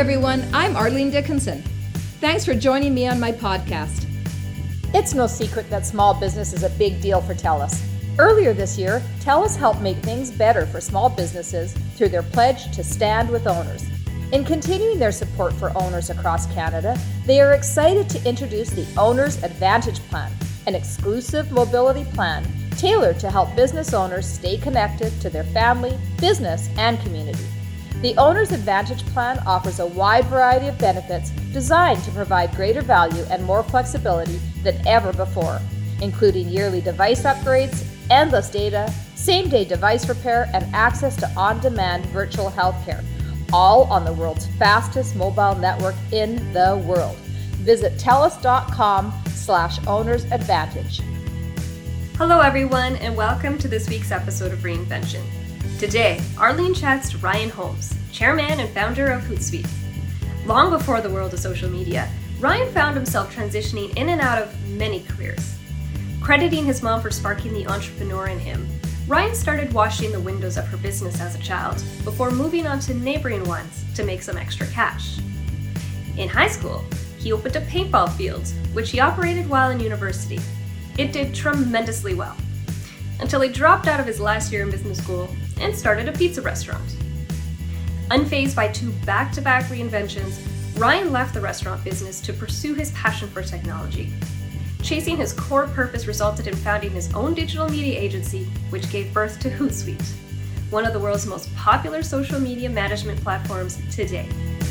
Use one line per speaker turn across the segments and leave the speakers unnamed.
everyone, I'm Arlene Dickinson. Thanks for joining me on my podcast.
It's no secret that small business is a big deal for TELUS. Earlier this year, TELUS helped make things better for small businesses through their pledge to stand with owners. In continuing their support for owners across Canada, they are excited to introduce the Owner's Advantage Plan, an exclusive mobility plan tailored to help business owners stay connected to their family, business, and community. The Owner's Advantage Plan offers a wide variety of benefits designed to provide greater value and more flexibility than ever before, including yearly device upgrades, endless data, same-day device repair, and access to on-demand virtual healthcare, all on the world's fastest mobile network in the world. Visit TELUS.com/ownersadvantage.
Hello everyone, and welcome to this week's episode of Reinvention. Today, Arlene chats to Ryan Holmes, chairman and founder of Hootsuite. Long before the world of social media, Ryan found himself transitioning in and out of many careers. Crediting his mom for sparking the entrepreneur in him, Ryan started washing the windows of her business as a child before moving on to neighboring ones to make some extra cash. In high school, he opened a paintball field, which he operated while in university. It did tremendously well, until he dropped out of his last year in business school and started a pizza restaurant. Unfazed by two back-to-back reinventions, Ryan left the restaurant business to pursue his passion for technology. Chasing his core purpose resulted in founding his own digital media agency, which gave birth to Hootsuite, one of the world's most popular social media management platforms today.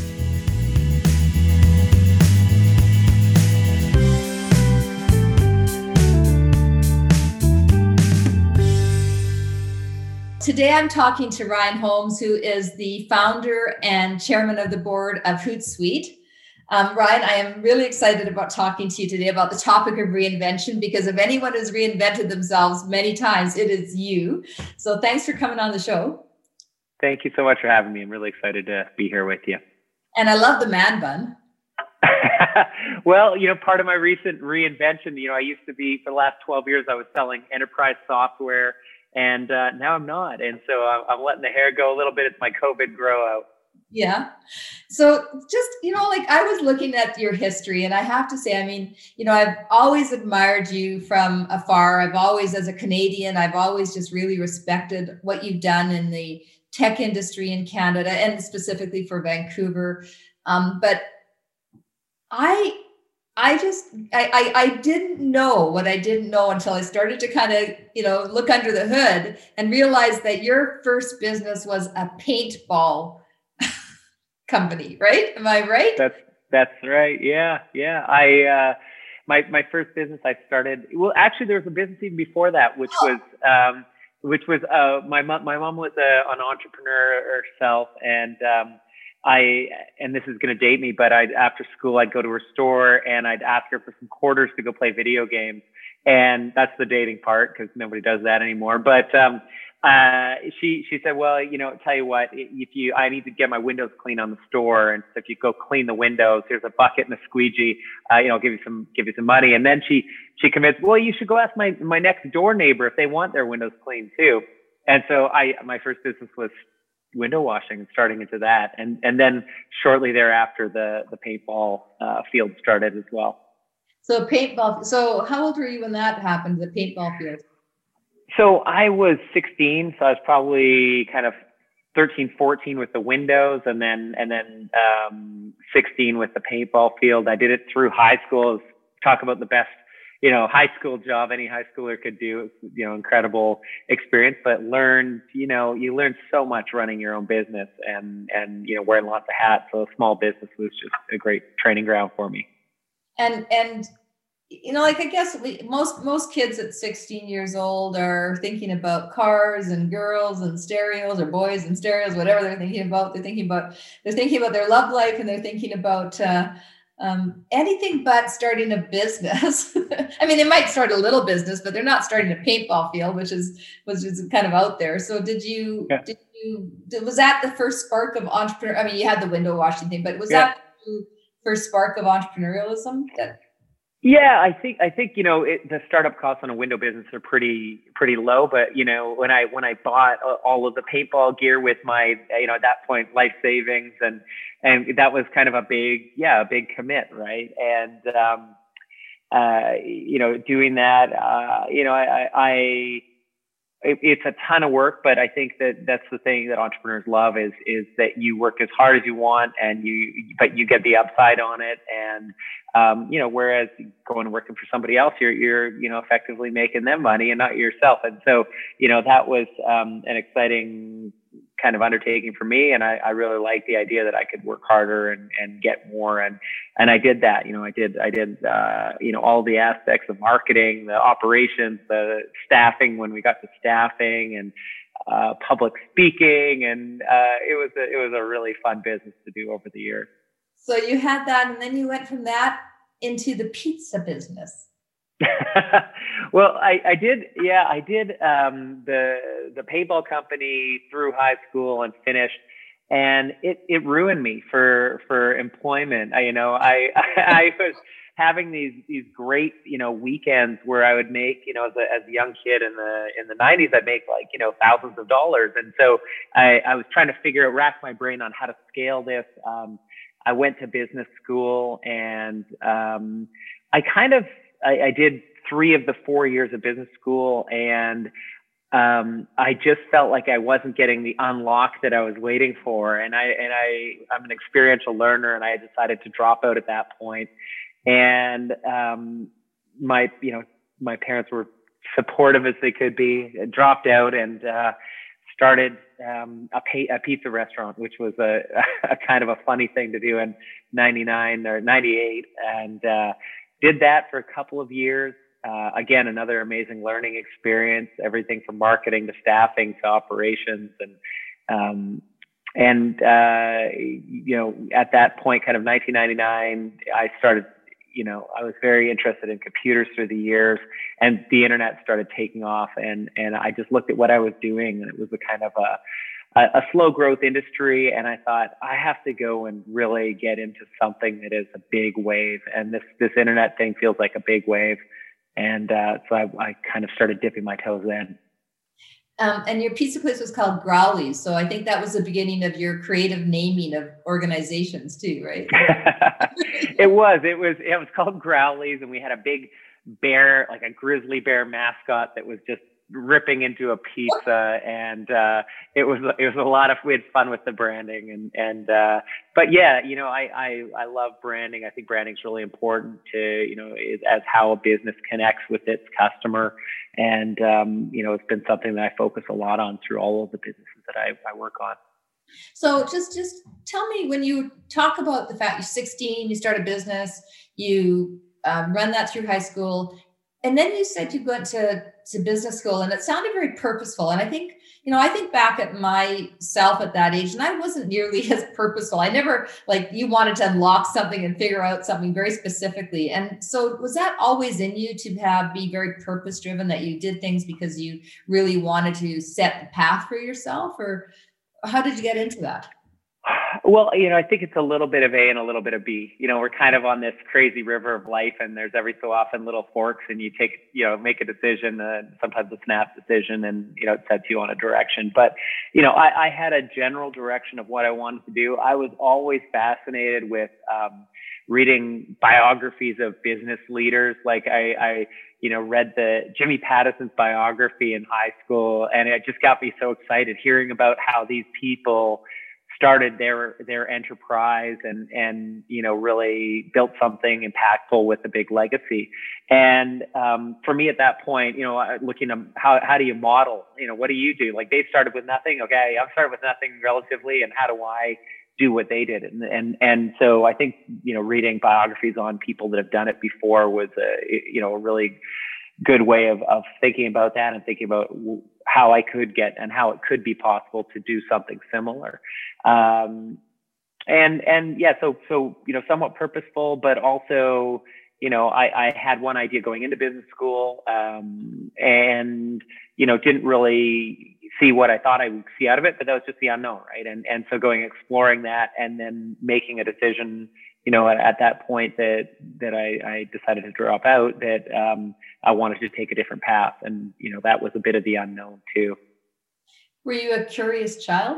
Today I'm talking to Ryan Holmes, who is the founder and chairman of the board of Hootsuite. Ryan, I am really excited about talking to you today about the topic of reinvention, because if anyone has reinvented themselves many times, it is you. So thanks for coming on the show.
Thank you so much for having me. I'm really excited to be here with you.
And I love the man bun.
Well, part of my recent reinvention, I used to be, for the last 12 years, I was selling enterprise software, and now I'm not. And so I'm letting the hair go a little bit. It's my COVID grow out.
Yeah. So just, I was looking at your history, and I have to say, I've always admired you from afar. I've always, as a Canadian, I've always just really respected what you've done in the tech industry in Canada, and specifically for Vancouver. But I didn't know what I didn't know until I started to kind of, look under the hood and realize that your first business was a paintball company, right? Am I right?
That's right. Yeah. My first business I started, well, actually there was a business even before that, which was my mom was an entrepreneur herself, and this is going to date me, but after school, I'd go to her store and I'd ask her for some quarters to go play video games. And that's the dating part, because nobody does that anymore. But she said, well, tell you what, I need to get my windows clean on the store. And so if you go clean the windows, here's a bucket and a squeegee, I'll give you some money. And then she convinced, well, you should go ask my next door neighbor if they want their windows cleaned too. And so my first business was window washing and starting into that. And then shortly thereafter, the paintball field started as well.
So paintball. So how old were you when that happened, the paintball field?
So I was 16. So I was probably kind of 13, 14 with the windows, and then 16 with the paintball field. I did it through high school. Talk about the best, high school job any high schooler could do. It's, incredible experience, but you learn so much running your own business and wearing lots of hats. So small business was just a great training ground for me.
And I guess most kids at 16 years old are thinking about cars and girls and stereos, or boys and stereos, whatever they're thinking about. They're thinking about their love life, and they're thinking about anything but starting a business. They might start a little business, but they're not starting a paintball field, which is kind of out there. So was that the first spark of entrepreneur? You had the window washing thing, but was that the first spark of entrepreneurialism?
Yeah, I think the startup costs on a window business are pretty low. But when I bought all of the paintball gear with my at that point life savings, and that was kind of a big commit, right? And doing that, it's a ton of work, but I think that's the thing that entrepreneurs love is that you work as hard as you want, but you get the upside on it. And, whereas going and working for somebody else, you're effectively making them money and not yourself. And so, that was, an exciting kind of undertaking for me. And I really liked the idea that I could work harder and get more. And I did that. I did all the aspects of marketing, the operations, the staffing when we got to staffing, and public speaking. And it was a really fun business to do over the years.
So you had that, and then you went from that into the pizza business.
Well, I did the paintball company through high school and finished, and it ruined me for employment. I was having these great weekends where I would make as a young kid in the 90s, I'd make like thousands of dollars, and so I was trying to rack my brain on how to scale this. I went to business school, and I did 3 of the 4 years of business school, and I just felt like I wasn't getting the unlock that I was waiting for. And I'm an experiential learner, and I decided to drop out at that point. And my parents were supportive as they could be. I dropped out and started a pizza restaurant, which was a kind of a funny thing to do in 99 or 98, and did that for a couple of years. Again, another amazing learning experience, everything from marketing to staffing to operations. And at that point, kind of 1999, I started, I was very interested in computers through the years, and the internet started taking off, and I just looked at what I was doing, and it was a kind of a slow growth industry. And I thought, I have to go and really get into something that is a big wave. And this internet thing feels like a big wave. And so I kind of started dipping my toes in.
And your pizza place was called Growlies. So I think that was the beginning of your creative naming of organizations too, right?
It was called Growlies, and we had a big bear, like a grizzly bear mascot that was just ripping into a pizza, and it was a lot of, we had fun with the branding, but yeah, I love branding. I think branding is really important to as how a business connects with its customer, and it's been something that I focus a lot on through all of the businesses that I work on.
So just tell me, when you talk about the fact you're 16, you start a business, you run that through high school, and then you said you went to business school, and it sounded very purposeful. And I think back at myself at that age, and I wasn't nearly as purposeful. I never, like, you wanted to unlock something and figure out something very specifically. And so was that always in you to be very purpose driven, that you did things because you really wanted to set the path for yourself, or how did you get into that?
Well, I think it's a little bit of A and a little bit of B. We're kind of on this crazy river of life, and there's every so often little forks, and you make a decision, sometimes a snap decision, and, it sets you on a direction. But, I had a general direction of what I wanted to do. I was always fascinated with reading biographies of business leaders. Like I read the Jimmy Patterson's biography in high school, and it just got me so excited hearing about how these people started their enterprise and really built something impactful with a big legacy. And for me at that point, looking at how do you model, what do you do? Like, they started with nothing. Okay, I've started with nothing relatively, and how do I do what they did? And so I think, reading biographies on people that have done it before was a really good way of thinking about that, and thinking about how I could get and how it could be possible to do something similar. And yeah, so somewhat purposeful, but also, I had one idea going into business school, and didn't really see what I thought I would see out of it, but that was just the unknown, right? And so exploring that, and then making a decision at that point that I decided to drop out, that I wanted to take a different path. And, that was a bit of the unknown too.
Were you a curious child?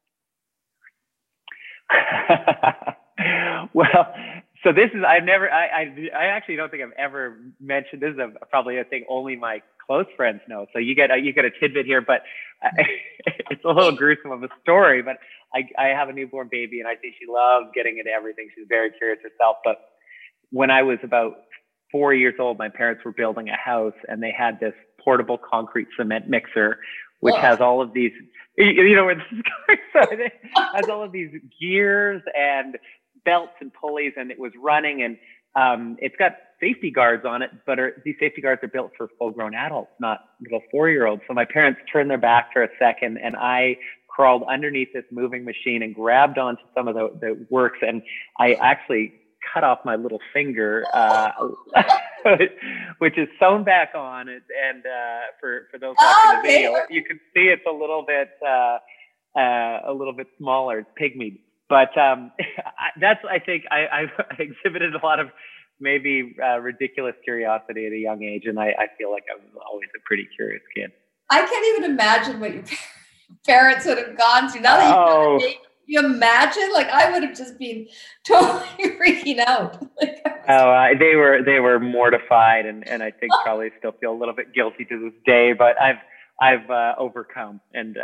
Well, so this is, I actually don't think I've ever mentioned, this is probably a thing only my close friends know. So you get a tidbit here, but it's a little gruesome of a story, but I have a newborn baby and I think she loves getting into everything. She's very curious herself. But when I was about 4 years old, my parents were building a house and they had this portable concrete cement mixer, which has all of these, where this is going. So it has all of these gears and belts and pulleys, and it was running, and it's got safety guards on it, but these safety guards are built for full-grown adults, not little 4-year-olds. So my parents turned their back for a second, and I crawled underneath this moving machine and grabbed onto some of the works, and I actually cut off my little finger, which is sewn back on. And for those watching the video, you can see it's a little bit smaller. It's pygmy. But I think I exhibited a lot of maybe ridiculous curiosity at a young age, and I feel like I was always a pretty curious kid.
I can't even imagine what your parents would have gone through. Now that you imagine, like I would have just been totally freaking out.
They were mortified, and I think probably still feel a little bit guilty to this day. But I've overcome. And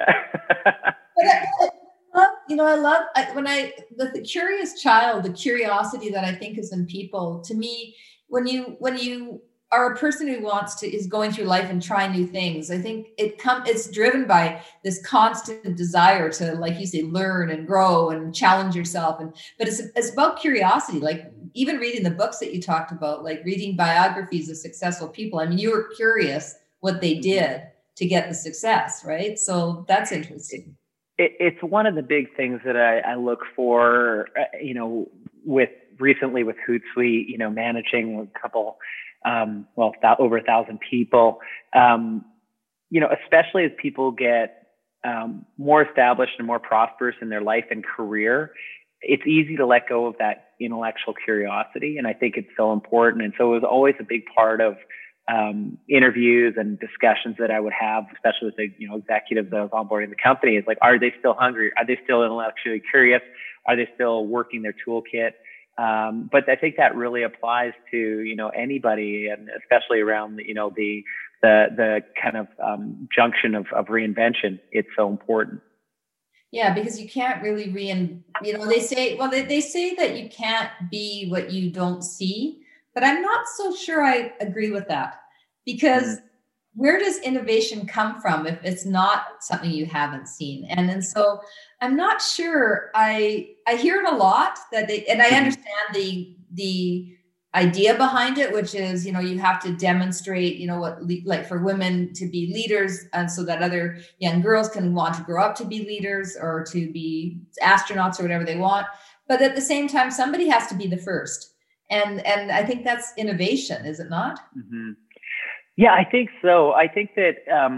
I love the curious child, the curiosity that I think is in people. To me, when you are a person who is going through life and trying new things, I think it's driven by this constant desire to, like you say, learn and grow and challenge yourself. But it's about curiosity. Like even reading the books that you talked about, like reading biographies of successful people. I mean, you were curious what they did to get the success, right? So that's interesting.
It's one of the big things that I look for, recently with Hootsuite, managing a couple, over 1,000 people, especially as people get more established and more prosperous in their life and career, it's easy to let go of that intellectual curiosity. And I think it's so important. And so it was always a big part of interviews and discussions that I would have, especially with the executives that I was onboarding the company. Is like, are they still hungry? Are they still intellectually curious? Are they still working their toolkit? But I think that really applies to anybody, and especially around the kind of junction of reinvention. It's so important.
Yeah, because you can't really they say that you can't be what you don't see. But I'm not so sure I agree with that, because where does innovation come from if it's not something you haven't seen? And so I'm not sure. I hear it a lot and I understand the idea behind it, which is, you have to demonstrate, like for women to be leaders, and so that other young girls can want to grow up to be leaders or to be astronauts or whatever they want. But at the same time, somebody has to be the first. And I think that's innovation, is it not?
Mm-hmm. Yeah, I think so. I think that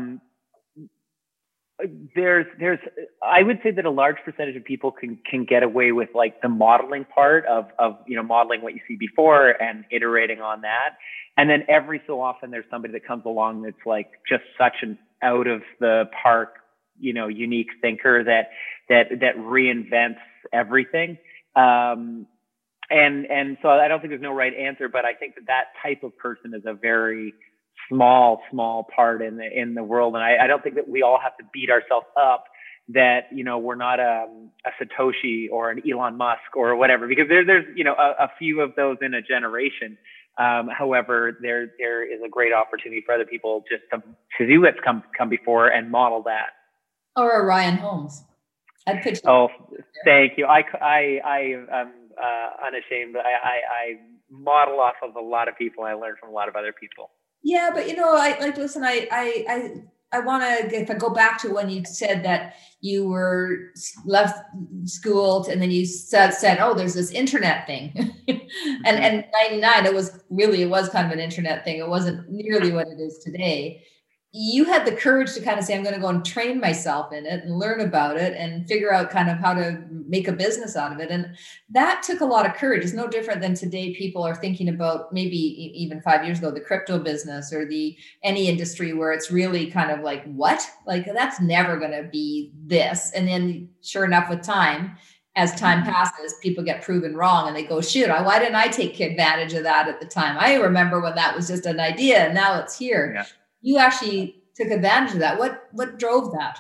I would say that a large percentage of people can get away with like the modeling part of modeling what you see before and iterating on that. And then every so often there's somebody that comes along that's like just such an out of the park, unique thinker that reinvents everything. And so I don't think there's no right answer, but I think that type of person is a very small part in the world. And I don't think that we all have to beat ourselves up that, we're not a Satoshi or an Elon Musk or whatever, because there's a few of those in a generation. However, there is a great opportunity for other people just to do what's come before and model that.
Or a Ryan Holmes. I'd pitch.
Oh, thank you. I'm unashamed. I model off of a lot of people. I learn from a lot of other people.
Yeah, but I want to, if I go back to when you said that you were left school and then you said, oh, there's this internet thing. and 99, it was kind of an internet thing. It wasn't nearly what it is today. you had the courage to kind of say, I'm going to go and train myself in it and learn about it and figure out kind of how to make a business out of it. And that took a lot of courage. It's no different than today. People are thinking about maybe even 5 years ago, the crypto business or any industry where it's really kind of like, what? Like, that's never going to be this. And then sure enough, with time, as time passes, people get proven wrong and they go, shoot, why didn't I take advantage of that at the time? I remember when that was just an idea and now it's here. Yeah. You actually took advantage of that. What drove that?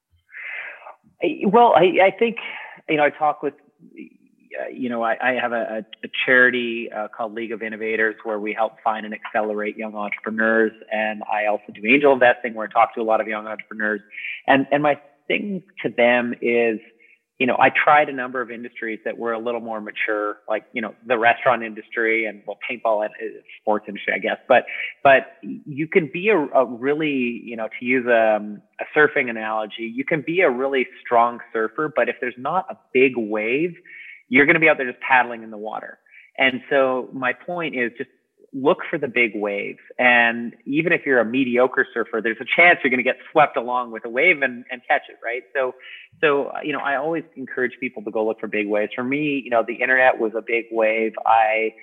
Well, I think, I talk with, I have a charity called League of Innovators where we help find and accelerate young entrepreneurs. And I also do angel investing where I talk to a lot of young entrepreneurs. And my thing to them is, I tried a number of industries that were a little more mature, like, the restaurant industry and paintball and sports industry, I guess. But you can be a really, to use a surfing analogy, you can be a really strong surfer, but if there's not a big wave, you're going to be out there just paddling in the water. And so my point is just look for the big wave. And even if you're a mediocre surfer, there's a chance you're going to get swept along with a wave and catch it, right? So, I always encourage people to go look for big waves. For me, the internet was a big wave. I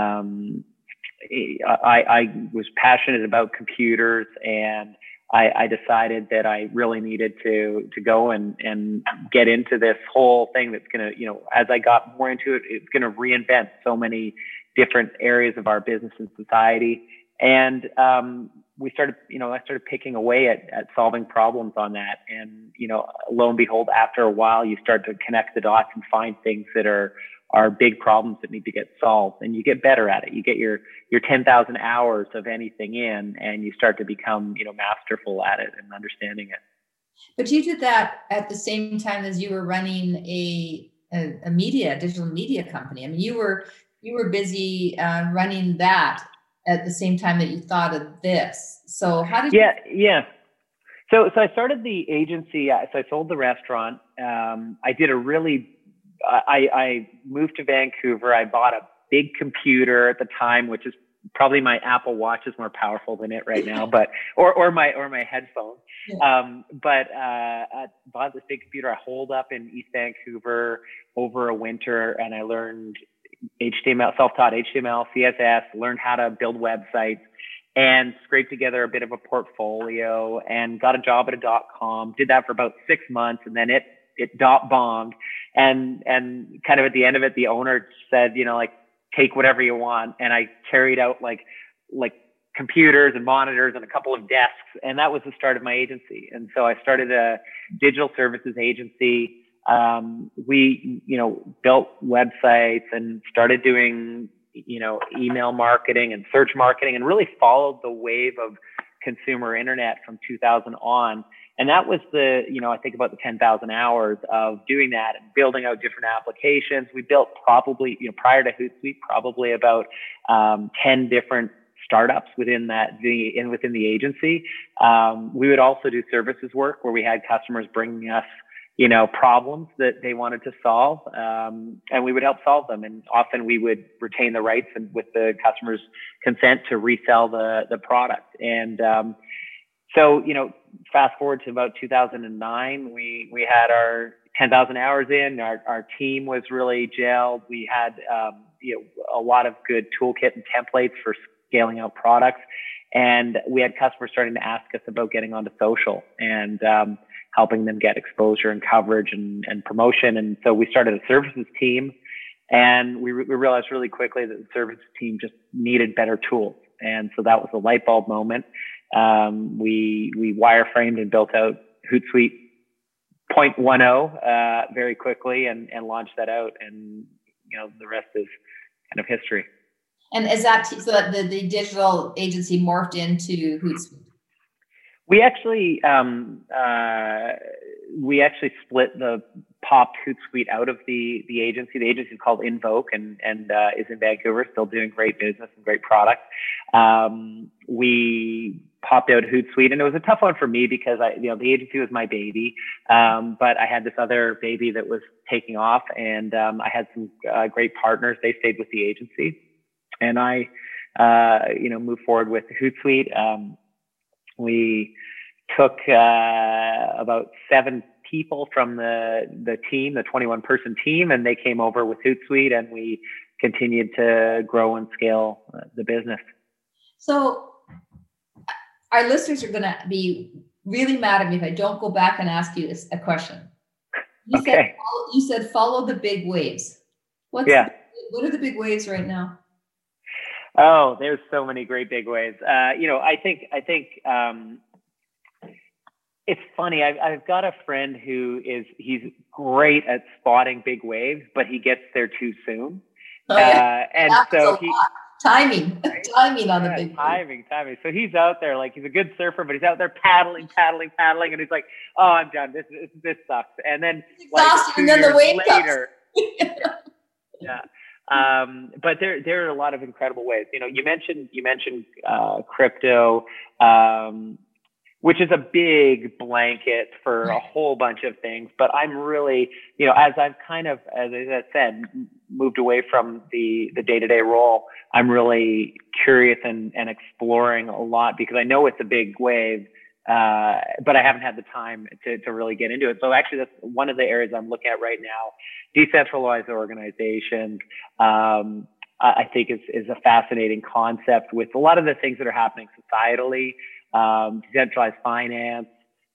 was passionate about computers, and I decided that I really needed to go and get into this whole thing that's going to, as I got more into it, it's going to reinvent so many different areas of our business and society. And we started, I started picking away at solving problems on that. And, lo and behold, after a while, you start to connect the dots and find things that are big problems that need to get solved. And you get better at it. You get your 10,000 hours of anything in, and you start to become, masterful at it and understanding it.
But you did that at the same time as you were running a digital media company. I mean, you were busy running that at the same time that you thought of this. So how did you?
Yeah. So I started the agency. So I sold the restaurant. I did I moved to Vancouver. I bought a big computer at the time, which is probably my Apple Watch is more powerful than it right now, but, or my headphones. Yeah. I bought this big computer. I holed up in East Vancouver over a winter, and I learned HTML, self-taught HTML, CSS, learned how to build websites, and scraped together a bit of a portfolio and got a job at a .com. Did that for about 6 months, and then it bombed. And kind of at the end of it, the owner said, take whatever you want. And I carried out like computers and monitors and a couple of desks, and that was the start of my agency. And so I started a digital services agency. We, built websites and started doing, email marketing and search marketing, and really followed the wave of consumer internet from 2000 on. And that was I think about the 10,000 hours of doing that and building out different applications. We built probably, prior to Hootsuite, probably about 10 different startups within the agency. We would also do services work where we had customers bringing us problems that they wanted to solve, and we would help solve them. And often we would retain the rights and with the customer's consent to resell the product. And so, fast forward to about 2009, we had our 10,000 hours in. Our team was really gelled. We had a lot of good toolkit and templates for scaling out products, and we had customers starting to ask us about getting onto social and helping them get exposure and coverage and promotion. And so we started a services team, and we realized really quickly that the services team just needed better tools. And so that was a light bulb moment. We wireframed and built out Hootsuite 0.10 very quickly and launched that out. And, the rest is kind of history.
And is that so that the digital agency morphed into Hootsuite?
We actually split the popped Hootsuite out of the agency. The agency is called Invoke and is in Vancouver, still doing great business and great product. We popped out Hootsuite, and it was a tough one for me because the agency was my baby, but I had this other baby that was taking off, and I had some great partners. They stayed with the agency, and I moved forward with Hootsuite. We took about 7 people from the team, the 21-person team, and they came over with Hootsuite, and we continued to grow and scale the business.
So our listeners are going to be really mad at me if I don't go back and ask you a question. You said follow the big waves. What are the big waves right now?
Oh, there's so many great big waves. I think it's funny. I've got a friend he's great at spotting big waves, but he gets there too soon. And so
timing on the big
timing. So he's out there, like, he's a good surfer, but he's out there paddling, and he's like, "Oh, I'm done. This sucks." And then
and then the wave
later, yeah. But there are a lot of incredible ways. You mentioned crypto, which is a big blanket for a whole bunch of things. But I'm really, as I've kind of, as I said, moved away from the day-to-day role, I'm really curious and exploring a lot, because I know it's a big wave, but I haven't had the time to really get into it. So actually, that's one of the areas I'm looking at right now. Decentralized organizations, I think is a fascinating concept with a lot of the things that are happening societally. Decentralized finance,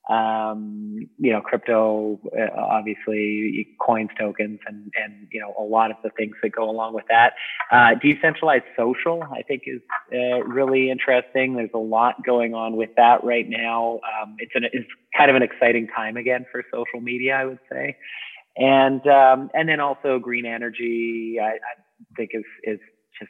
crypto, obviously coins, tokens, and a lot of the things that go along with that. Decentralized social, I think, is really interesting. There's a lot going on with that right now. It's kind of an exciting time again for social media, I would say. And then also green energy, I think is just,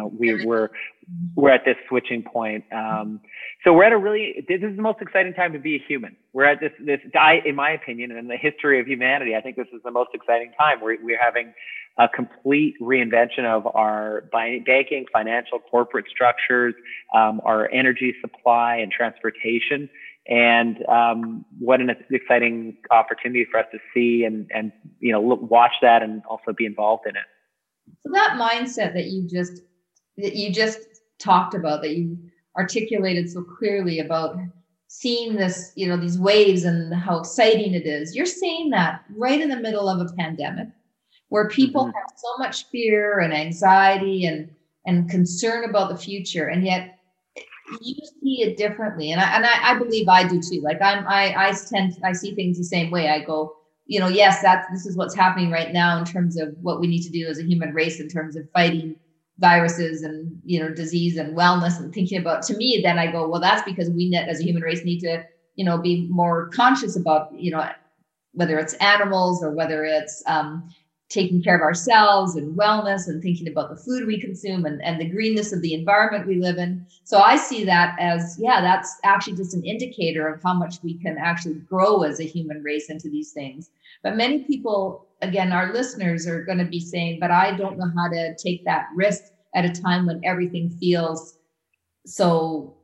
we're at this switching point. So we're at this is the most exciting time to be a human. We're at this, in my opinion, and in the history of humanity, I think this is the most exciting time. We're having a complete reinvention of our banking, financial, corporate structures, our energy supply and transportation. And what an exciting opportunity for us to see and watch that and also be involved in it.
So that mindset that you just talked about, that you articulated so clearly about seeing this, these waves and how exciting it is. You're saying that right in the middle of a pandemic where people have so much fear and anxiety and concern about the future, and yet you see it differently. And I believe I do too. Like I see things the same way. I go, yes, this is what's happening right now in terms of what we need to do as a human race in terms of fighting viruses and, disease and wellness, and thinking about, to me, then I go, well, that's because we as a human race need to, be more conscious about, whether it's animals or whether it's taking care of ourselves and wellness and thinking about the food we consume and the greenness of the environment we live in. So I see that as, that's actually just an indicator of how much we can actually grow as a human race into these things. But many people, again, our listeners are going to be saying, but I don't know how to take that risk at a time when everything feels so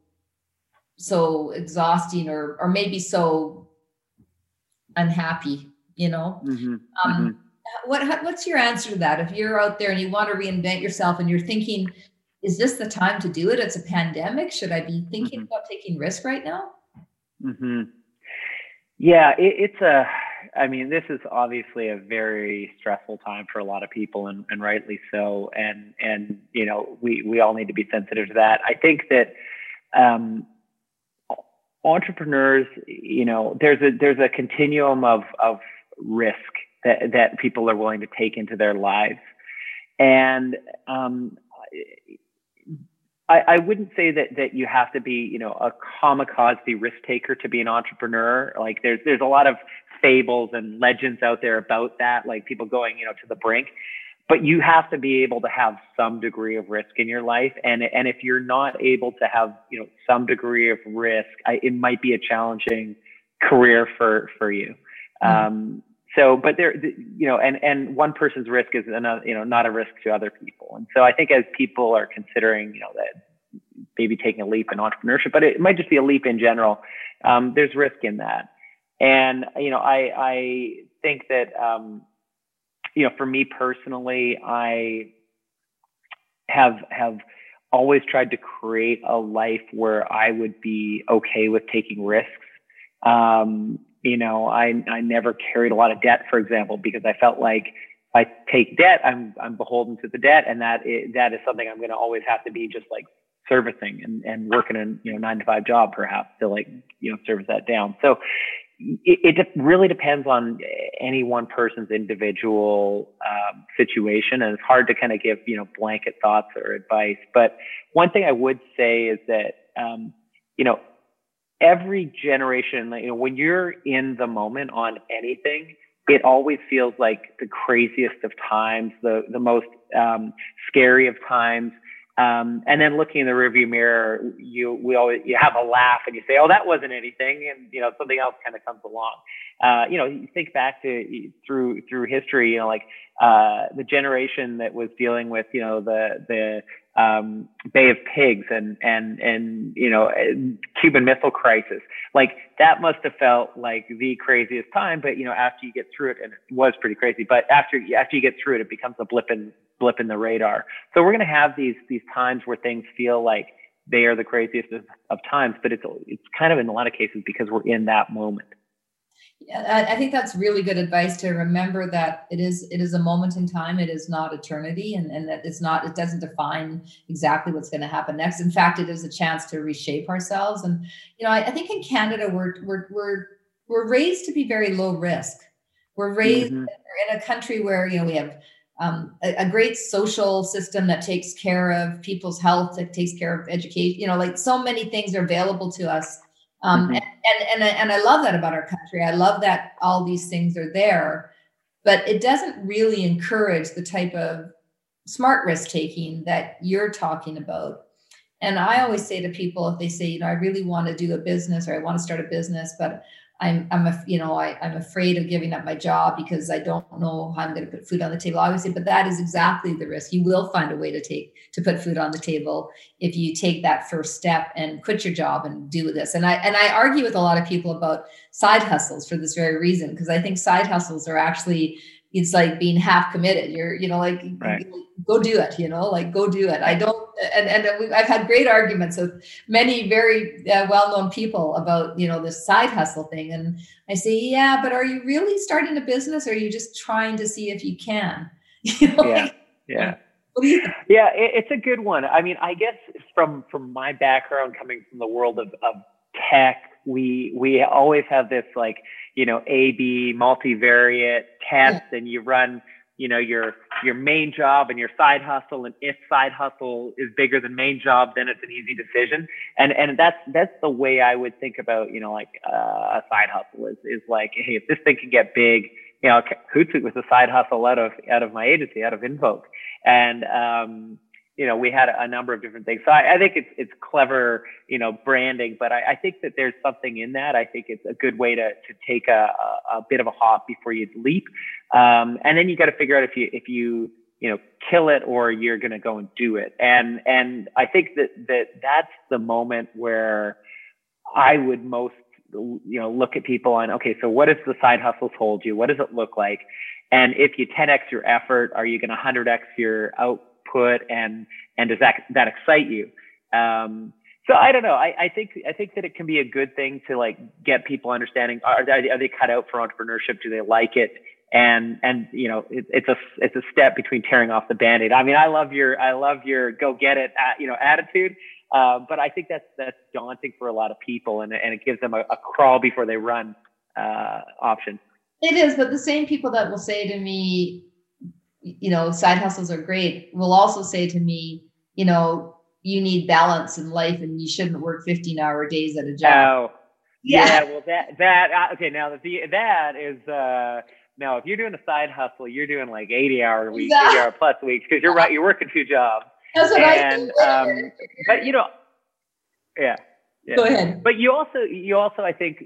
exhausting or maybe so unhappy, What's your answer to that? If you're out there and you want to reinvent yourself and you're thinking, is this the time to do it? It's a pandemic. Should I be thinking about taking risk right now?
Yeah, this is obviously a very stressful time for a lot of people, and rightly so. And we all need to be sensitive to that. I think that entrepreneurs, there's a continuum of risk that people are willing to take into their lives. And I wouldn't say that you have to be, a kamikaze risk taker to be an entrepreneur. Like there's a lot of fables and legends out there about that, like people going, to the brink. But you have to be able to have some degree of risk in your life. And if you're not able to have, some degree of risk, it might be a challenging career for you. So, but there, and one person's risk is another, not a risk to other people. And so I think as people are considering, that maybe taking a leap in entrepreneurship, but it might just be a leap in general, there's risk in that. And, I think that, for me personally, I have always tried to create a life where I would be okay with taking risks. I never carried a lot of debt, for example, because I felt like if I take debt, I'm beholden to the debt, and that is something I'm going to always have to be just like servicing and working a 9-to-5 job perhaps to service that down. So it really depends on any one person's individual situation, and it's hard to kind of give blanket thoughts or advice. But one thing I would say is that every generation, when you're in the moment on anything, it always feels like the craziest of times, the most scary of times. And then looking in the rearview mirror, you have a laugh and you say, "Oh, that wasn't anything," and something else kind of comes along. You think back to through history, the generation that was dealing with the Bay of Pigs and Cuban Missile Crisis, like that must have felt like the craziest time. But after you get through it, and it was pretty crazy, but after you get through it, it becomes a blip in the radar. So we're going to have these times where things feel like they are the craziest of times, but it's kind of in a lot of cases because we're in that moment.
Yeah, I think that's really good advice, to remember that it is a moment in time. It is not eternity, and that it doesn't define exactly what's going to happen next. In fact, it is a chance to reshape ourselves. And I think in Canada we're raised to be very low risk. We're raised in a country where we have a great social system that takes care of people's health, that takes care of education. Like so many things are available to us. And I love that about our country. I love that all these things are there, but it doesn't really encourage the type of smart risk taking that you're talking about. And I always say to people, if they say, I really want to do a business, or I want to start a business, but I'm afraid of giving up my job because I don't know how I'm going to put food on the table. I always say, but that is exactly the risk. You will find a way to put food on the table if you take that first step and quit your job and do this. And I argue with a lot of people about side hustles for this very reason, because I think side hustles are actually, it's like being half committed. You're,
right.
Go do it, go do it. I don't, and I've had great arguments with many very well-known people about, this side hustle thing. And I say, yeah, but are you really starting a business, or are you just trying to see if you can?
Yeah.
What do you think?
Yeah, it's a good one. I mean, I guess from my background, coming from the world of tech, we always have this A/B multivariate test, and you run your main job and your side hustle, and if side hustle is bigger than main job, then it's an easy decision. And that's the way I would think about a side hustle is like, hey, if this thing can get big, Hootsuite was a side hustle out of my agency, out of Invoke, and we had a number of different things. So I think it's clever, branding, but I think that there's something in that. I think it's a good way to take a bit of a hop before you leap. And then you got to figure out if you kill it, or you're going to go and do it. And I think that's the moment where I would most, look at people on, okay, so what does the side hustle told you? What does it look like? And if you 10x your effort, are you going to 100x your output? And does that excite you? So I don't know. I think that it can be a good thing to get people understanding. Are they cut out for entrepreneurship? Do they like it? And it's a step between tearing off the Band-Aid. I mean, I love your go get it, attitude. But I think that's daunting for a lot of people, and it gives them a crawl before they run option.
It is, but the same people that will say to me, side hustles are great, will also say to me, you need balance in life, and you shouldn't work 15-hour days at a job.
Oh, yeah. Well, that okay. Now that is now if you're doing a side hustle, you're doing like 80-hour weeks, 80-hour plus weeks, because you're right, you're working 2 jobs.
That's what I do.
But yeah.
Go ahead.
But you also, I think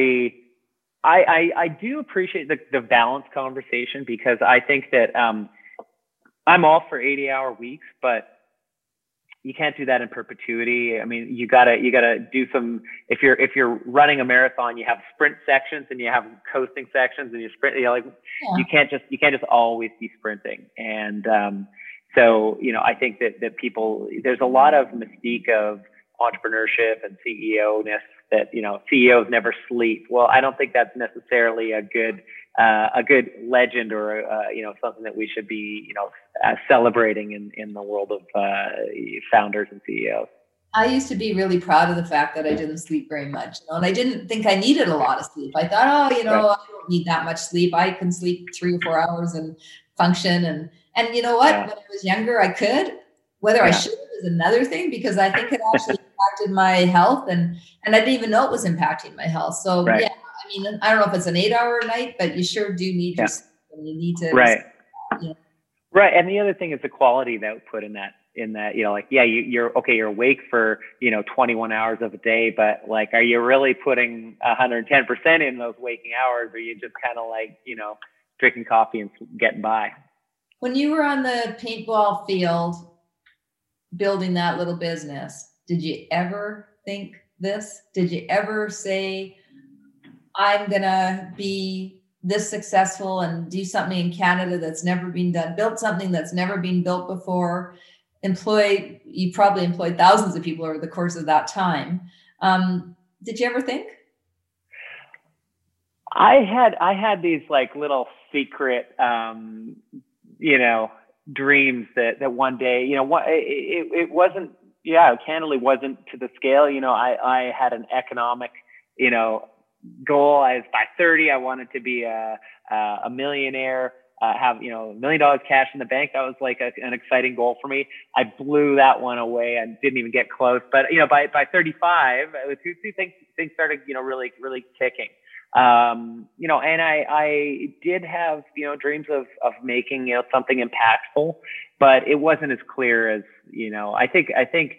I do appreciate the balanced conversation, because I think that I'm all for 80-hour weeks, but you can't do that in perpetuity. I mean, you gotta do some. If you're running a marathon, you have sprint sections and you have coasting sections, and you sprint. You can't just always be sprinting. And So, I think that people, there's a lot of mystique of entrepreneurship and CEO-ness that, CEOs never sleep. Well, I don't think that's necessarily a good legend or, something that we should be, celebrating in the world of founders and CEOs.
I used to be really proud of the fact that I didn't sleep very much, and I didn't think I needed a lot of sleep. I thought, right. I don't need that much sleep. I can sleep 3 or 4 hours and function. And you know what? Yeah. When I was younger, I could. Whether I should is another thing, because I think it actually impacted my health, and I didn't even know it was impacting my health. So right. Yeah, I mean, I don't know if it's an 8-hour night, but you sure do need your sleep, and you need to.
Right. Right. And the other thing is the quality of output in that, you're awake for, 21 hours of a day, but like, are you really putting 110% in those waking hours? Or are you just kind of like, drinking coffee and getting by?
When you were on the paintball field, building that little business, did you ever think this? Did you ever say, I'm going to be this successful and do something in Canada that's never been done, built something that's never been built before, you probably employed thousands of people over the course of that time. Did you ever think?
I had these like little secret, dreams that one day, it wasn't, candidly wasn't to the scale. I had an economic, goal. By 30, I wanted to be a millionaire, have, $1 million cash in the bank. That was like an exciting goal for me. I blew that one away and didn't even get close. But, by 35, things started, really, really kicking. And I did have, dreams of making, something impactful, but it wasn't as clear as, I think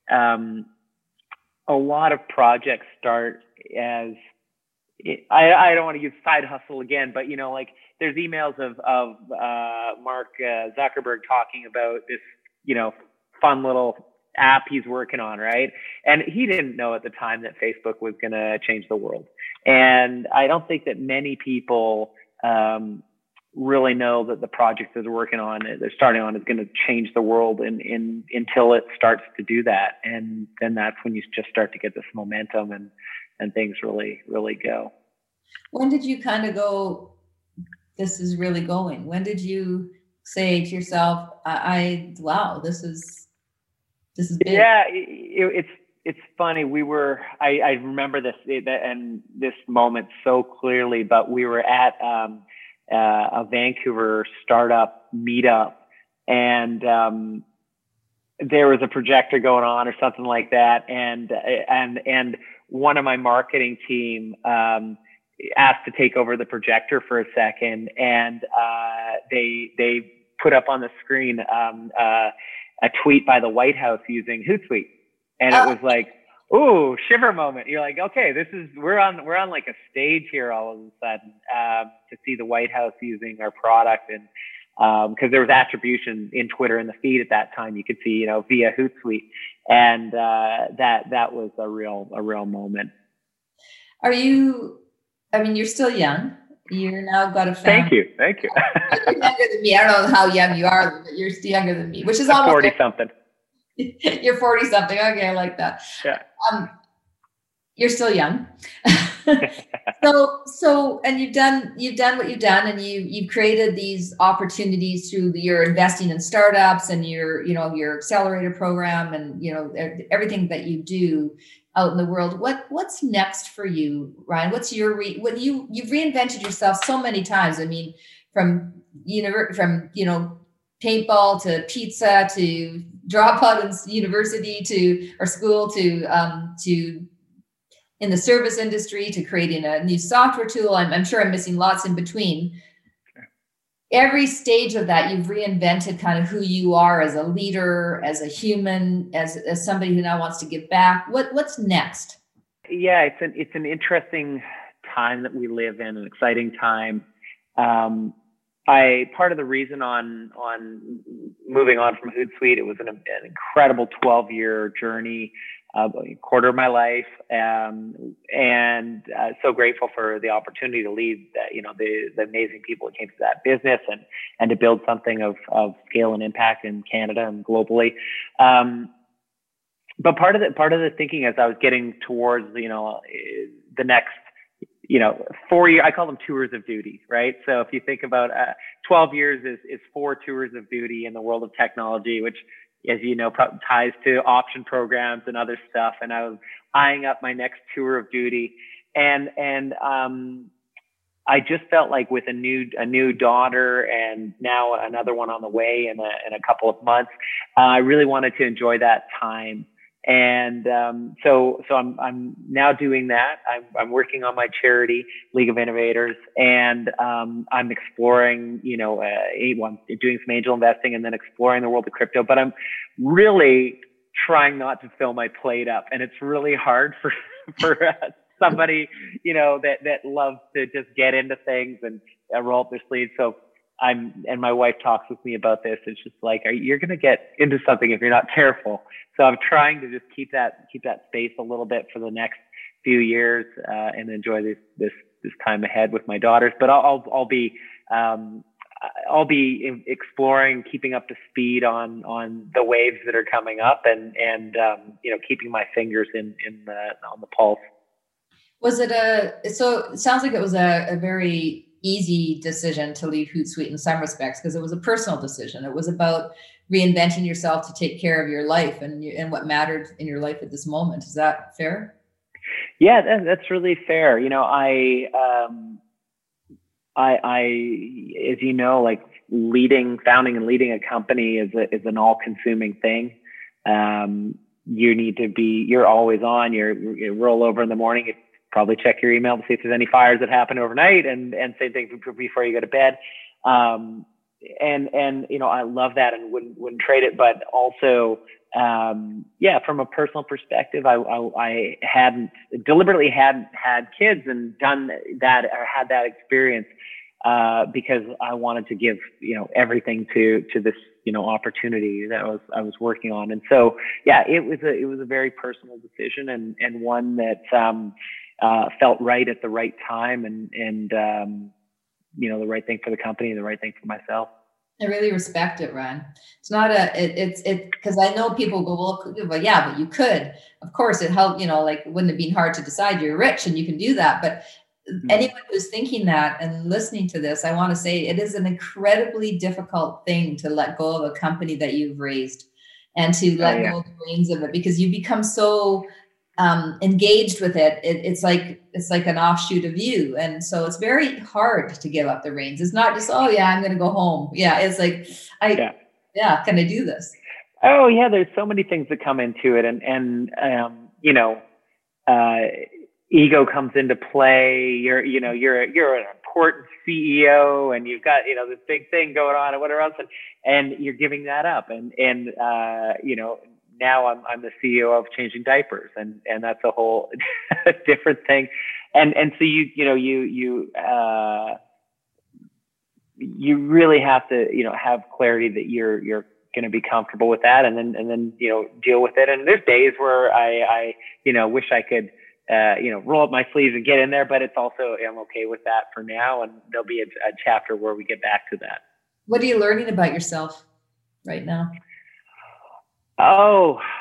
a lot of projects start as, I don't want to use side hustle again, but, there's emails of Mark Zuckerberg talking about this, fun little app he's working on, right? And he didn't know at the time that Facebook was going to change the world. And I don't think that many people really know that the project that they're starting on is going to change the world until it starts to do that. And then that's when you just start to get this momentum and things really, really go.
When did you kind of go, this is really going? When did you say to yourself, wow, this is big?
Yeah, it's funny. I remember this moment so clearly, but we were at a Vancouver startup meetup, and there was a projector going on or something like that. And one of my marketing team asked to take over the projector for a second, and they put up on the screen a tweet by the White House using Hootsuite, and it was like, ooh, shiver moment. You're like, okay, we're on like a stage here all of a sudden to see the White House using our product, and because there was attribution in Twitter in the feed at that time, you could see via Hootsuite, and that was a real moment. You're still young. You're now got a family. Thank you.
You're younger than me. I don't know how young you are, but you're still younger than me, which is almost
40 something.
You're 40 something. Okay, I like that.
Yeah.
You're still young. So, and you've done what you've done, and you've created these opportunities through your investing in startups and your accelerator program, and everything that you do out in the world. What's next for you, Ryan? What's your you've reinvented yourself so many times. I mean, from paintball to pizza to dropout in university or school to in the service industry to creating a new software tool. I'm sure I'm missing lots in between. Every stage of that, you've reinvented kind of who you are as a leader, as a human, as somebody who now wants to give back. What's next?
Yeah, it's an interesting time that we live in, an exciting time. Part of the reason on moving on from Hootsuite, it was an incredible 12-year journey, a quarter of my life, and so grateful for the opportunity to lead the amazing people that came to that business, and to build something of scale and impact in Canada and globally. But part of the thinking as I was getting towards, the next, 4 years, I call them tours of duty, right? So if you think about 12 years is 4 tours of duty in the world of technology, which, as you know, ties to option programs and other stuff. And I was eyeing up my next tour of duty, and I just felt like with a new daughter, and now another one on the way in a couple of months, I really wanted to enjoy that time. And so I'm now doing that. I'm working on my charity, League of Innovators, and I'm exploring, doing some angel investing, and then exploring the world of crypto. But I'm really trying not to fill my plate up, and it's really hard for somebody that loves to just get into things and roll up their sleeves. So and my wife talks with me about this. It's just like, you're going to get into something if you're not careful. So I'm trying to just keep that space a little bit for the next few years, and enjoy this time ahead with my daughters. But I'll be exploring, keeping up to speed on the waves that are coming up, and keeping my fingers on the pulse.
So it sounds like it was a very easy decision to leave Hootsuite in some respects, because it was a personal decision. It was about reinventing yourself to take care of your life and what mattered in your life at this moment. Is that fair?
Yeah, that's really fair. I as you know, like founding and leading a company is an all-consuming thing. You're always on. You roll over in the morning. You probably check your email to see if there's any fires that happen overnight, and same thing before you go to bed. I love that and wouldn't trade it. But also, from a personal perspective, I deliberately hadn't had kids and done that, or had that experience, because I wanted to give, everything to this, opportunity that I was working on. And so, it was a very personal decision, and one that, felt right at the right time, and the right thing for the company and the right thing for myself.
I really respect it, Ron. It's not because I know people go, well, yeah, but you could, of course it helped, wouldn't it be hard to decide? You're rich and you can do that. But anyone who's thinking that and listening to this, I want to say it is an incredibly difficult thing to let go of a company that you've raised, and to let go of the reins of it, because you become so engaged with it. It's like an offshoot of you. And so it's very hard to give up the reins. It's not just, I'm going to go home. Yeah. It's like, can I do this?
Oh yeah. There's so many things that come into it. And ego comes into play. You're an important CEO, and you've got, this big thing going on and whatever else. And you're giving that up. And now I'm the CEO of Changing Diapers, and that's a whole different thing. And so you really have to, have clarity that you're going to be comfortable with that, and then deal with it. And there's days where I wish I could, roll up my sleeves and get in there, but it's also, I'm okay with that for now. And there'll be a chapter where we get back to that.
What are you learning about yourself right now?
Oh,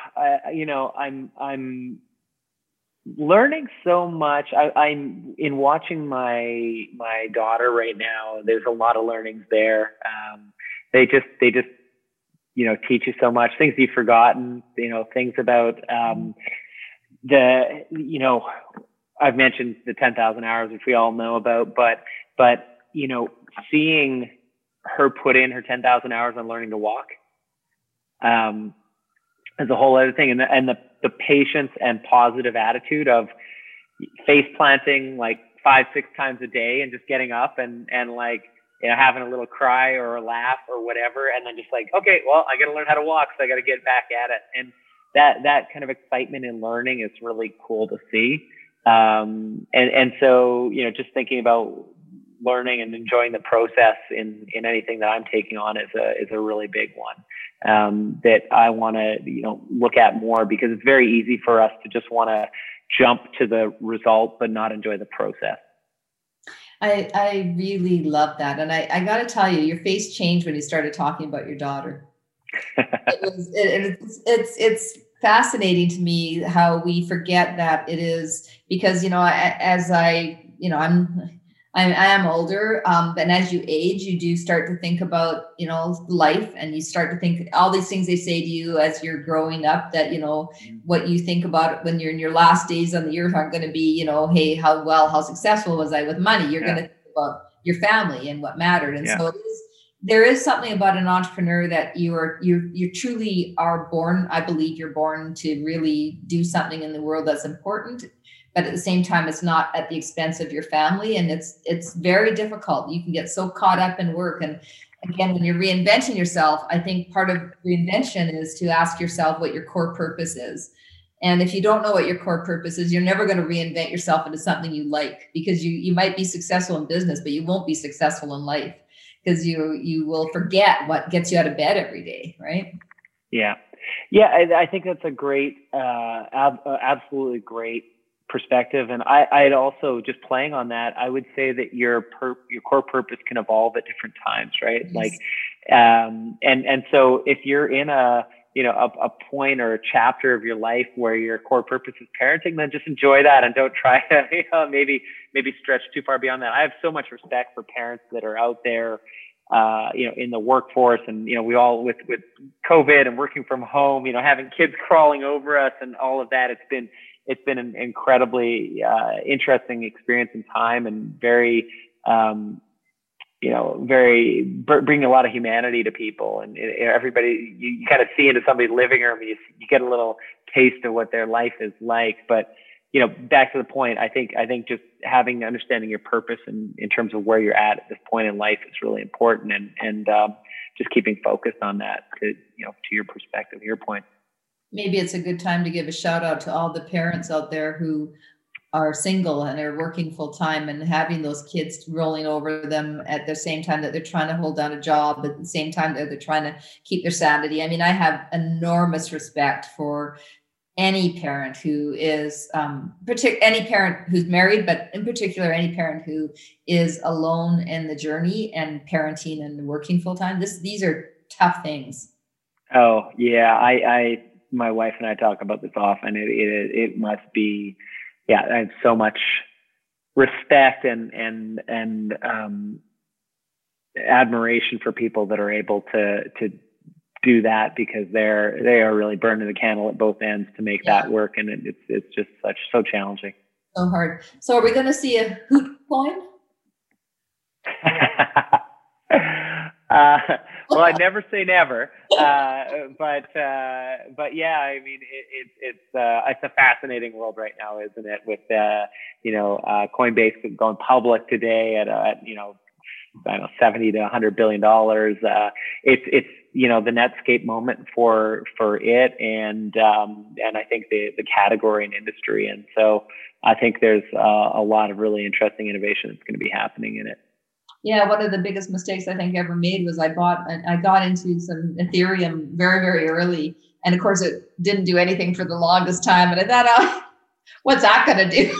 I'm learning so much. I'm in watching my daughter right now. There's a lot of learnings there. They just teach you so much, things you've forgotten, things about, I've mentioned the 10,000 hours, which we all know about, but seeing her put in her 10,000 hours on learning to walk, is a whole other thing. And the patience and positive attitude of face planting like 5-6 times a day, and just getting up and having a little cry or a laugh or whatever. And then just like, okay, well, I got to learn how to walk, so I got to get back at it. And that kind of excitement in learning is really cool to see. And so, just thinking about learning and enjoying the process in anything that I'm taking on is a really big one, that I want to, look at more, because it's very easy for us to just want to jump to the result, but not enjoy the process.
I really love that. And I got to tell you, your face changed when you started talking about your daughter. It's fascinating to me how we forget that it is because, as I am older, and as you age, you do start to think about, life, and you start to think all these things they say to you as you're growing up that, what you think about when you're in your last days on the earth aren't going to be, hey, how successful was I with money? You're going to think about your family and what mattered. And so there is something about an entrepreneur that you truly are born. I believe you're born to really do something in the world that's important. But at the same time, it's not at the expense of your family. And it's very difficult. You can get so caught up in work. And again, when you're reinventing yourself, I think part of reinvention is to ask yourself what your core purpose is. And if you don't know what your core purpose is, you're never going to reinvent yourself into something you like, because you might be successful in business, but you won't be successful in life because you will forget what gets you out of bed every day, right?
Yeah. Yeah, I think that's a great, absolutely great perspective. And I'd also, just playing on that, I would say that your core purpose can evolve at different times, right?
Yes.
Like, and so if you're in a point or a chapter of your life where your core purpose is parenting, then just enjoy that and don't try to, maybe stretch too far beyond that. I have so much respect for parents that are out there, in the workforce, and, we all with COVID and working from home, having kids crawling over us and all of that. It's been an incredibly interesting experience and time, and very, bringing a lot of humanity to people, and everybody, you kind of see into somebody's living room, you get a little taste of what their life is like. But, back to the point, I think just understanding your purpose and in terms of where you're at this point in life is really important, and just keeping focused on that to your perspective, your point.
Maybe it's a good time to give a shout out to all the parents out there who are single and are working full time and having those kids rolling over them at the same time that they're trying to hold down a job, at the same time that they're trying to keep their sanity. I mean, I have enormous respect for any parent who is, any parent who's married, but in particular, any parent who is alone in the journey and parenting and working full time. These are tough things.
Oh yeah. My wife and I talk about this often. It must be, I have so much respect and admiration for people that are able to do that, because they are really burning the candle at both ends to make that work, and it's just so challenging.
So hard. So are we going to see a hoot coin?
Well, I never say never, but yeah, I mean, it's a fascinating world right now, isn't it? With Coinbase going public today at I don't know, $70 to $100 billion. It's the Netscape moment for it, and I think the category and industry, and so I think there's a lot of really interesting innovation that's going to be happening in it.
Yeah, one of the biggest mistakes I think I ever made was I got into some Ethereum very, very early. And of course, it didn't do anything for the longest time. And I thought, what's that going to do?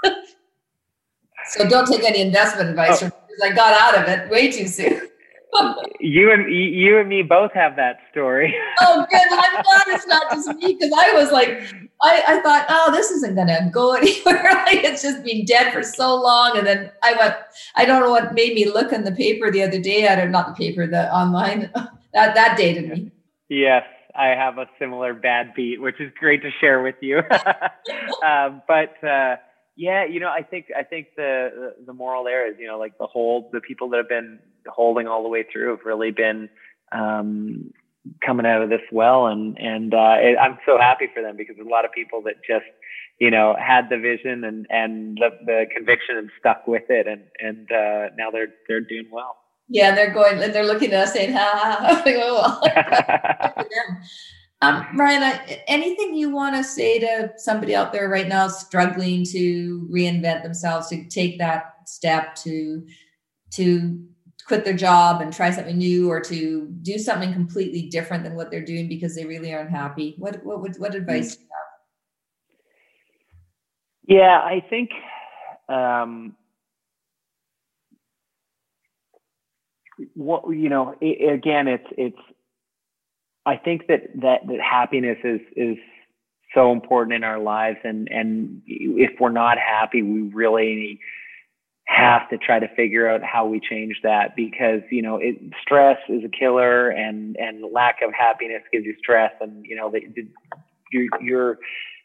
So don't take any investment advice from me, because I got out of it way too soon.
You and me both have that story.
Oh, good. I'm glad it's not just me, because I was like, I thought, oh, this isn't going to go anywhere. Like, it's just been dead for so long. And then I don't know what made me look in the paper the other day. Not the paper, the online. That dated me.
Yes, I have a similar bad beat, which is great to share with you. Yeah, I think the moral there is, like the people that have been holding all the way through have really been coming out of this well, and I'm so happy for them, because there's a lot of people that just had the vision and the conviction and stuck with it, and now they're doing well.
Yeah, they're looking at us saying, ha. Oh, well. Ryan, anything you want to say to somebody out there right now struggling to reinvent themselves, to take that step to quit their job and try something new, or to do something completely different than what they're doing because they really aren't happy? What advice do you have?
Yeah, I think what, again, it's, I think that happiness is so important in our lives. And if we're not happy, we really have to try to figure out how we change that, because, stress is a killer, and lack of happiness gives you stress. And, you're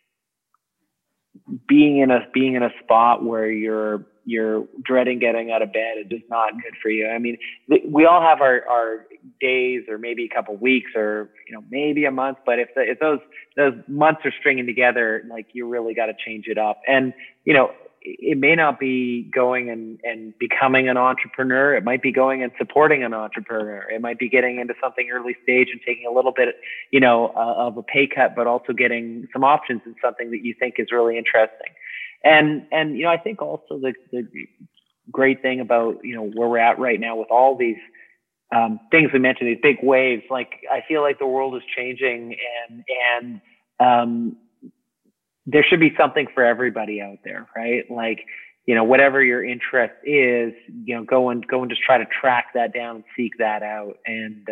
being in a spot where you're dreading getting out of bed. It is not good for you. I mean, we all have our days, or maybe a couple of weeks, or, maybe a month, but if those months are stringing together, like, you really got to change it up. And, it may not be going and becoming an entrepreneur. It might be going and supporting an entrepreneur. It might be getting into something early stage and taking a little bit, of a pay cut, but also getting some options in something that you think is really interesting. And I think also the great thing about, where we're at right now with all these things we mentioned, these big waves, like, I feel like the world is changing, and there should be something for everybody out there, right? Like, whatever your interest is, go and just try to track that down and seek that out. And,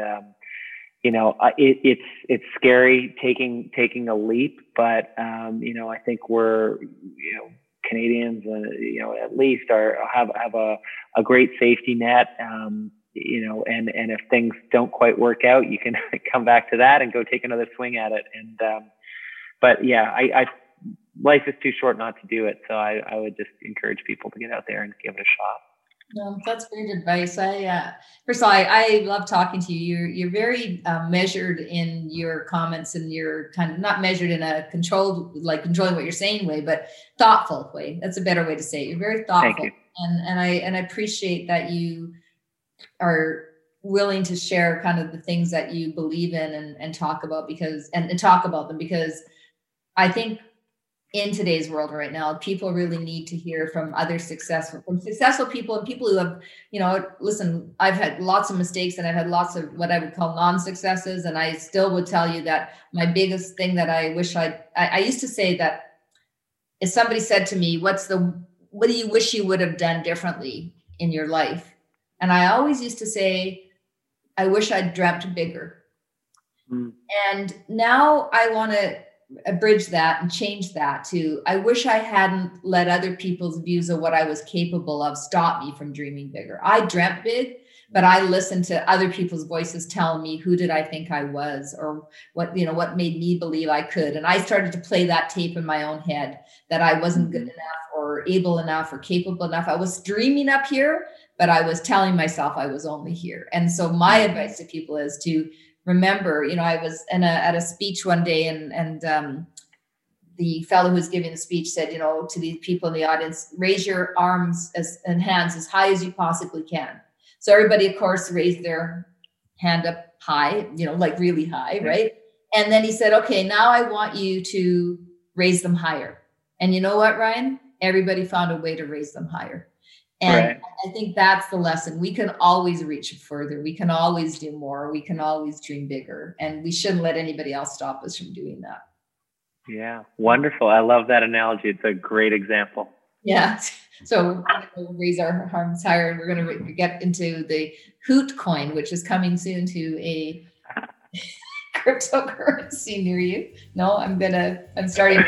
it's scary taking a leap, but, I think we're, Canadians, at least have a great safety net, and if things don't quite work out, you can come back to that and go take another swing at it. And, but yeah, life is too short not to do it. So I would just encourage people to get out there and give it a shot.
No, that's great advice. First of all, I love talking to you. You're very measured in your comments, and you're kind of not measured in a controlled, like controlling what you're saying way, but thoughtful way. That's a better way to say it. You're very thoughtful.
Thank you.
And I appreciate that you are willing to share kind of the things that you believe in and talk about, and talk about them, because I think in today's world right now, people really need to hear from successful people, and people who have, listen, I've had lots of mistakes, and I've had lots of what I would call non-successes. And I still would tell you that my biggest thing that I wish I used to say that if somebody said to me, what do you wish you would have done differently in your life? And I always used to say, I wish I'd dreamt bigger. And now I want to bridge that and change that to, I wish I hadn't let other people's views of what I was capable of stop me from dreaming bigger. I dreamt big, but I listened to other people's voices telling me who did I think I was, or what made me believe I could. And I started to play that tape in my own head that I wasn't good enough, or able enough, or capable enough. I was dreaming up here, but I was telling myself I was only here. And so my advice to people is to remember, I was at a speech one day, and the fellow who was giving the speech said, to the people in the audience, raise your arms and hands as high as you possibly can. So everybody, of course, raised their hand up high, like really high, right? And then he said, okay, now I want you to raise them higher. And you know what, Ryan? Everybody found a way to raise them higher. And right. I think that's the lesson. We can always reach further. We can always do more. We can always dream bigger. And we shouldn't let anybody else stop us from doing that.
Yeah, wonderful. I love that analogy. It's a great example.
Yeah. So we'll raise our arms higher, and we're going to get into the Hoot coin, which is coming soon to a cryptocurrency near you. No, I'm starting.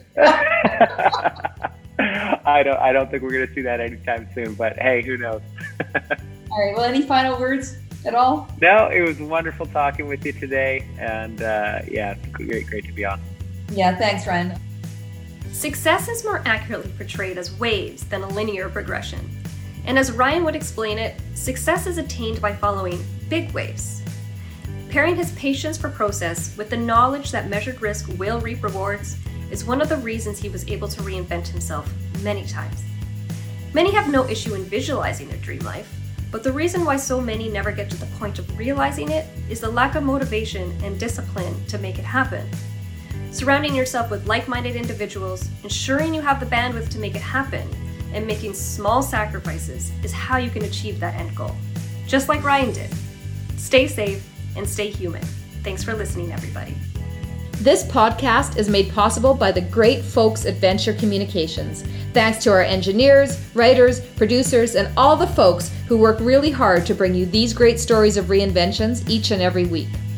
I don't think we're going to see that anytime soon, but hey, who knows?
All right. Well, any final words at all?
No, it was wonderful talking with you today. And yeah, it's great to be on.
Yeah. Thanks, Ryan.
Success is more accurately portrayed as waves than a linear progression. And as Ryan would explain it, success is attained by following big waves. Pairing his patience for process with the knowledge that measured risk will reap rewards is one of the reasons he was able to reinvent himself many times. Many have no issue in visualizing their dream life, but the reason why so many never get to the point of realizing it is the lack of motivation and discipline to make it happen. Surrounding yourself with like-minded individuals, ensuring you have the bandwidth to make it happen, and making small sacrifices is how you can achieve that end goal. Just like Ryan did. Stay safe and stay human. Thanks for listening, everybody.
This podcast is made possible by the great folks at Venture Communications. Thanks to our engineers, writers, producers, and all the folks who work really hard to bring you these great stories of reinventions each and every week.